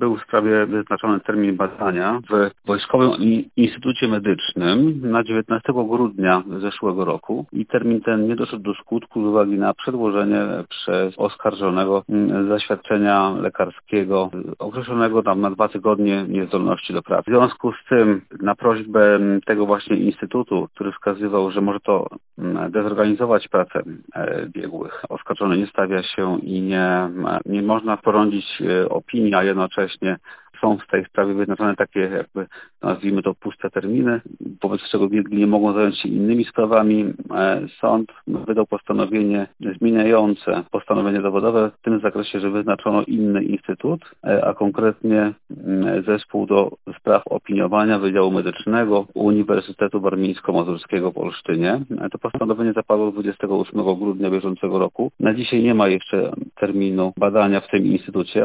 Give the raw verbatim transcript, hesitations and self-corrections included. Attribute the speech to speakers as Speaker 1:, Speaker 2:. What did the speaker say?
Speaker 1: był w sprawie wyznaczony termin badania w Wojskowym Instytucie Medycznym na dziewiętnastego grudnia zeszłego roku i termin ten nie doszedł do skutku z uwagi na przedłożenie przez oskarżonego zaświadczenia lekarskiego określonego tam na dwa tygodnie niezdolności do pracy. W związku z tym na prośbę tego właśnie Instytutu, który wskazywał, że może to dezorganizować pracę biegłych, oskarżony nie stawia się i nie, nie można porądzić opinii, a jednocześnie są w tej sprawie wyznaczone takie, jakby nazwijmy to, puste terminy, wobec czego biegli nie mogą zająć się innymi sprawami. Sąd wydał postanowienie zmieniające postanowienie dowodowe w tym zakresie, że wyznaczono inny instytut, a konkretnie Zespół do Spraw Opiniowania Wydziału Medycznego Uniwersytetu Warmińsko-Mazurskiego w Olsztynie. To postanowienie zapadło dwudziestego ósmego grudnia bieżącego roku. Na dzisiaj nie ma jeszcze terminu badania w tym instytucie,